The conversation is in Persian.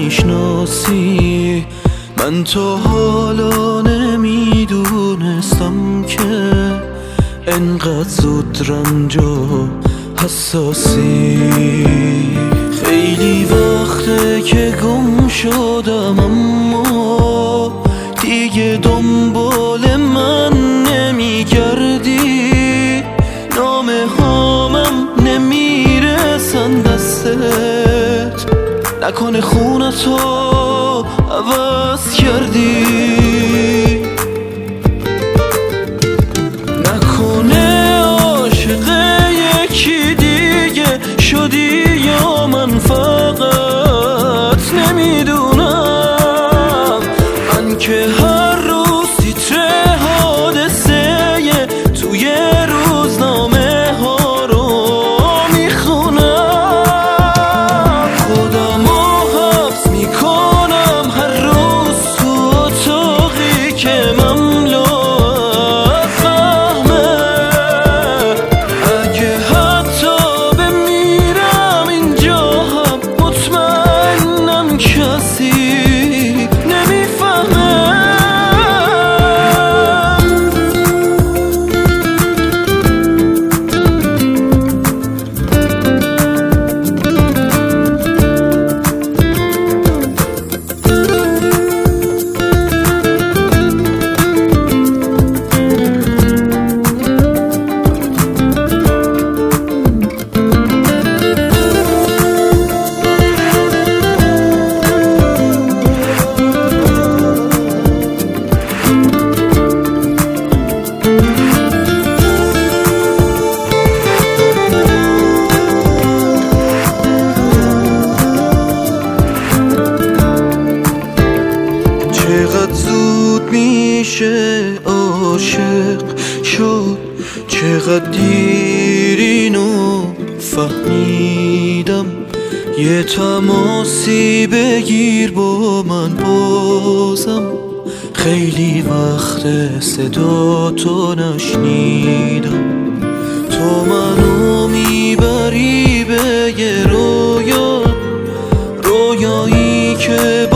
میشناسی. من تا حالا نمیدونستم که انقدر زود رنج و حساسی. خیلی وقته که گم شدم اما دیگه دنبال من نمیگردی. نامه هامم نمیرسن دستت، نکنه خونتو عوض کردی. نکنه عاشق یکی دیگه شدی یا من فقط نمیدونم. من که هر روز تیتر حادثه توی روزنامه ها رو میخونم. خودمو حبس میکنم هر روز تو اتاقی که مملو از فهمه. اگه حتی بمیرم اینجا هم مطمئنم کسی نمیفهمه. چقدر زود میشه عاشق شد، چقدر دیر اینو فهمیدم. یه تماسی بگیر با من بازم، خیلی وقت صدا تو نشنیدم. تو منو میبری به یه رویایی که